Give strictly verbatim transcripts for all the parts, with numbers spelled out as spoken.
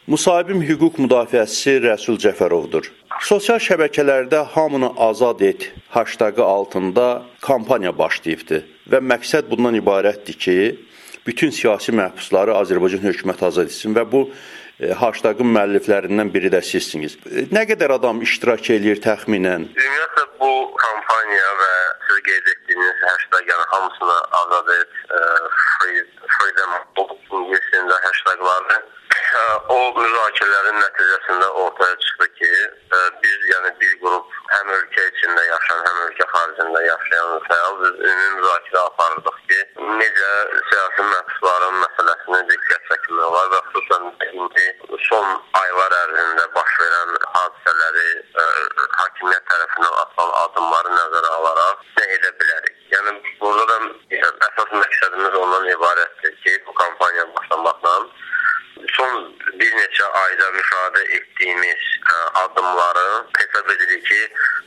Müsahibim hüquq müdafiəçisi Rəsul Cəfərovdur. Sosial şəbəkələrdə hamını azad et hashtagı altında kampaniya başlayıbdır və məqsəd bundan ibarətdir ki, bütün siyasi məhbusları Azərbaycan hökuməti azad etsin və bu hashtagın müəlliflərindən biri də sizsiniz. Nə qədər adam iştirak eləyir təxminən? Ümumiyyətlə bu kampaniya və siz qeyd etdiyiniz hashtag, yəni hamısını azad et, freedom of İngiliscə hashtagları o müzakirələrin nəticəsində ortaya çıxdı ki, biz yəni bir qrup həm ölkə içində yaşayan, həm ölkə xaricində yaşayan fəal biz ümumi müzakirə apardıq ki, necə siyasi məhbusların məsələsini diqqət çəkmək olar və xüsusən indi son aylar ərzində baş verən hadisələri hakimiyyət tərəfindən atılan addımları nəzərə alaraq nə edə bilərik? Yəni burada da əsas məqsədimiz ondan ibarətdir ki, bu kampaniya başlamaqla son bir neçə ayda müşahidə etdiyimiz ə, addımları hesab edirik ki,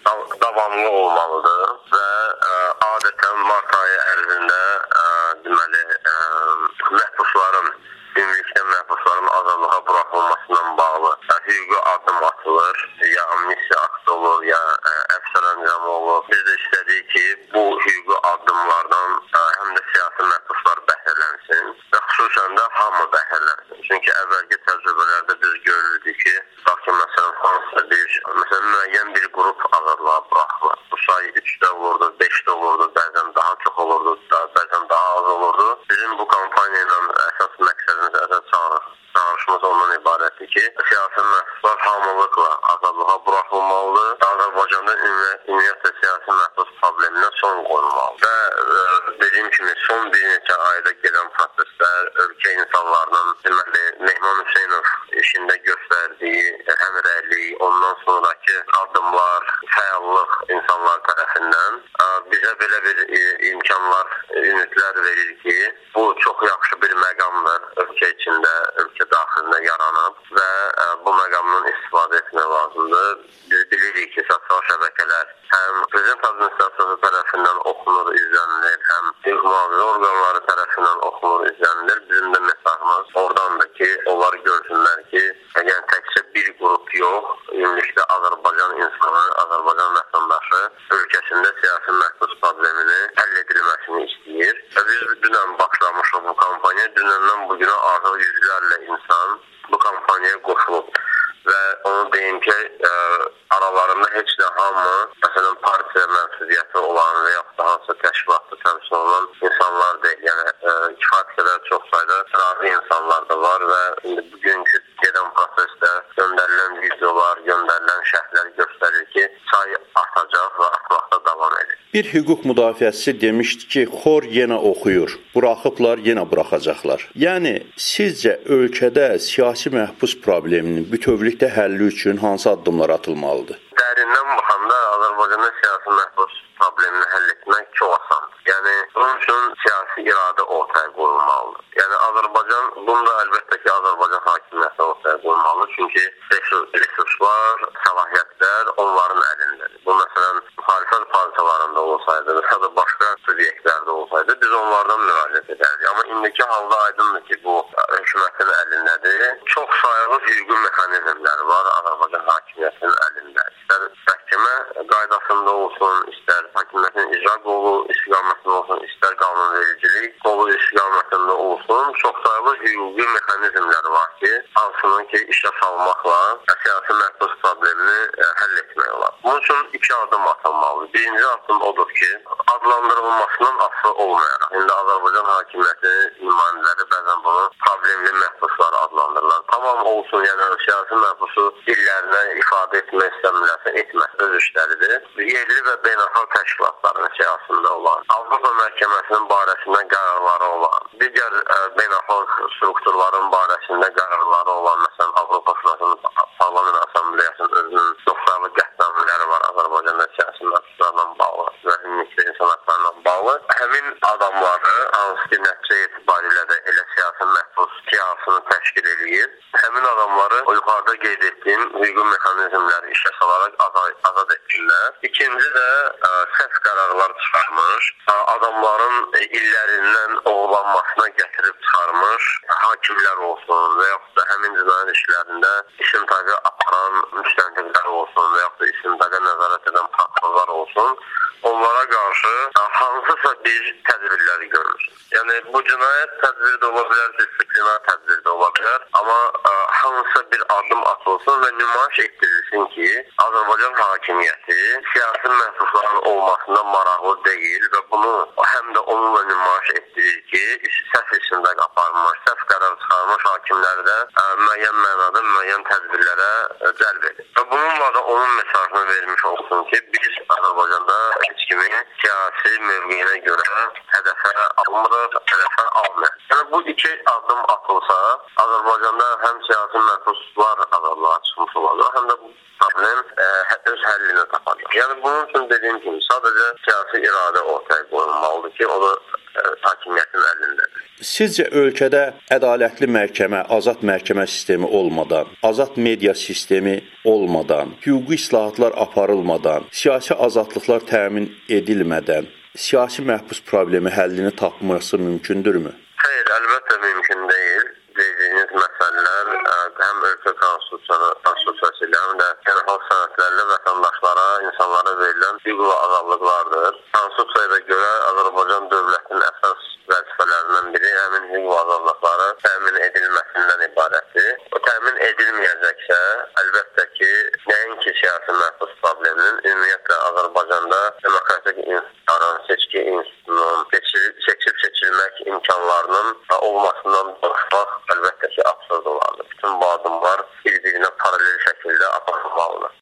davamlı olmalıdır və ə, adətən mart ayı ərzində ə, deməli ə, məhbusların, ümumilikdə məhbusların azadlığa buraxılmasından bağlı ə, hüquqi addım atılır, ya amnistiya aktı olur, ya ə, əfv sərəncamı olur. Biz də istədik ki, bu hüquqi addımlardan ə, həm də siyasi məhbuslar bəhrələnsin və xüsusən də hamı bəhrələnsin. Çünki əvvəlki təcrübələrdə biz görürdük ki, ki məsələn, hansısa bir, məsələn, müəyyən bir qrup azadlığa buraxılır. Bu sayı üçdə olurdu, beşdə olurdu, bəzən daha çox olurdu, bəzən daha az olurdu. Bizim bu kampaniya ilə əsas məqsədimiz, əsas çağırışımız ondan ibarətdir ki, siyasi məhbuslar hamılıqla azadlığa buraxılmalıdır. Azərbaycanda ümumiyyətlə siyasi məhbus probleminə son qoyulmalıdır. Və dediyim kimi, son bir neçə ayda gedən proseslər, ölkə insanlarının deməli, Mehman Hüseynov işində göstərdiyi həmrəylik, ondan sonraki addımlar, fəallıq insanlar tərəfindən bizə belə bir imkanlar, ümidlər verir ki, bu çox yaxşı bir məqamdır ölkə içində, ölkə daxilində yaranıb və bu məqamdan istifadə etmək lazımdır. Biz bilirik ki, sosial şəbəkələr həm prezident administrasiyası tərəfindən oxunur, izlənilir, həm hüquq mühafizə orqanları tərəfindən oxunur, izlənilir. Bizim də mesajımız oradandır ki, onlar görsünlər ki, yəni təkcə bir qrup yox, ümumilikdə Azərbaycan insanı, Azərbaycan vətəndaşı ölkəsində siyasi məhbus problemini həll edilməsini istəyir. Və biz dünən başlamışıq bu kampaniya, dünəndən bugünə artıq yüzlərlə insan bu kampaniyaya qoşulub. Və onu deyim ki, ə, aralarında heç də hamı, məsələn, partiya mənsubiyyəti olan və yaxud da hansısa təşkilatda təmsil olan insanlar deyil. Yəni, ə, kifayət qədər çox sayda razı insanlar da var və indi bugünkü gedən prosesdə göndərilən videolar, göndərilən şərhlər göstərir ki, sayı artacaq və artmaqda davam edir. Bir hüquq müdafiəçisi demişdi ki, xor yenə oxuyur, buraxıblar, yenə buraxacaqlar. Yəni, sizcə ölkədə siyasi məhbus probleminin bütövlükdə həlli üçün hansı addımlar atılmalıdır? Dərindən baxanda Azərbaycanda siyasi məhbus problemini həll etmək çox asandır. Yəni, bunun üçün siyasi iradə ortaya qoyulmalıdır. Yəni, Azərbaycan, bunda əlbəttə ki, Azərbaycan hakimiyyəti ortaya qoyulmalıdır. Çünki resurslar, səlahiyyətlər onların əlindədir. Bu, məsələn, müxalifət partiyalarında olsaydı, ya da başqa subyektlərdə olsaydı, biz onlardan müraciət edərdik. Amma indiki halda aydındır ki, bu hökumətin əlindədir. Çox sayılı hüquqi mexanizmlər var Azərbaycan hakimiyyətinin əlində. İstər məhkəmə qaydasında olsun, istər hakimiyyətin icra qolu istiqamətində olsun, istər qanunvericilik qolu istiqamətində olsun, çox sayılı hüquqi mexanizmlər var ki, hansının ki, işə salmaqla siyasi məhbus problemini həll etmək olar. Bunun üçün iki adım atılmalıdır. Birinci adım odur ki, adlandırılmasından asılı olmayaraq, indi Azərbaycan hakimiyyəti nümayəndələri bəzən bunu problemli məhbuslar adlandırırlar. Tamam olsun, yəni siyasi məhbusu dillərinə ifadə etmək istəmirlərsə etməz, öz işləridir. Yerli və beynəlxalq təşkilatların siyasında olan, Avropa Məhkəməsinin barəsində qərarları olan, digər ə, beynəlxalq strukturların barəsində qərarları olan, məsələn, Avropa Parlament Assambleyasının özünün çoxsaylı qətnamələri var Azərbaycanda siyasi məhbuslarla bağlı və ümumilikdə insan haqlarla bağlı. Həmin adamları, hansı ki, nəticə etibarilə də elə siyasi məhbus siyasını təşkil edir, həmin adamları yuxarı yuxarıda qeyd etdiyim hüquqi mexanizmləri işə salaraq azad, azad etdirlər. İkinci də ə, səhv qərarlar çıxarmış, ə, adamların ə, illərindən oğlanmasına gətirib çıxarmış hakimlər olsun və yaxud da həmin cinayət işlərində istintaqı aparan müstəntiqlər olsun və yaxud da istintaqa nəzarət edən prokurorlar olsun, onlara qarşı ə, hansısa bir tədbirləri görür. Yəni bu cinayət tədbiri də ola bilər, disiplinar tədbiri də ola bilər, amma ə, hansısa bir addım atılsın və nümayiş etdirilsin ki, Azərbaycan hakimiyyəti siyasi məhbusların olmasından maraqlı deyil və bunu həm də onunla nümayiş etdirir ki, səhv istintaq aparmış, səhv qərar çıxarmış hakimləri də ə, müəyyən mənada müəyyən tədbirlərə ə, cəlb edir. Və bununla da onun mesajını vermiş olsun ki, biz Azərbaycanda heç kimi siyasi mövqeyinə görə hədəfə almırıq, hədəfə almır. Yəni bu iki addım atılsa, Azərbaycanda həm siyasi məhbuslar azadlığa çıxmış olacaq, həm də bu problem ə, öz həllini tapacaq. Yəni bunun üçün dediyim kimi sadəcə siyasi iradə ortaya qoyulmalıdır ki, o da ə, hakimiyyətin əlindədir. Sizcə ölkədə ədalətli məhkəmə, azad məhkəmə sistemi olmadan, azad media sistemi olmadan, hüquqi islahatlar aparılmadan, siyasi azadlıqlar təmin edilmədən siyasi məhbus problemi həllini tapması mümkündürmü? Xeyr, əlbəttə mümkün deyil. Dediyiniz məsələlər həm ölkə konstitusiyası ilə, həm də beynəlxalq sənədlərlə vətəndaşlara, insanlara verilən hüquq və azadlıqlardır. Konstitusiyaya görə Azərbaycan dövlətinin əsas vəzifələrindən biri həmin hüquq və azadlıqları təmin edilməsindən ibarətdir. O təmin edilməyəcəksə, əlbəttə ki, nəinki siyasi məhbus probleminin, ümumiyyətlə Azərbaycanda demokratik institutların, seçki institutunun, seçib seçilmək imkanlarının olmasından danışmaq əlbəttə ki, absurd olardı. Bütün bu addımlar bir-birinə paralel şəkildə aparılmalıdır.